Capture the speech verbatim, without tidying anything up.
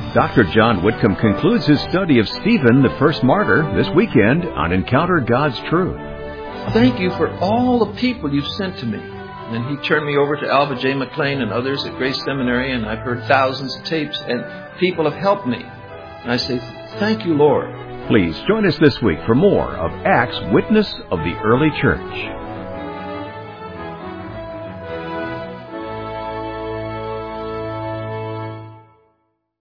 Doctor John Whitcomb concludes his study of Stephen, the first martyr, this weekend on Encounter God's Truth. Thank you for all the people you've sent to me. And he turned me over to Alva J. McLean and others at Grace Seminary, and I've heard thousands of tapes, and people have helped me. And I say, thank you, Lord. Please join us this week for more of Acts Witness of the Early Church.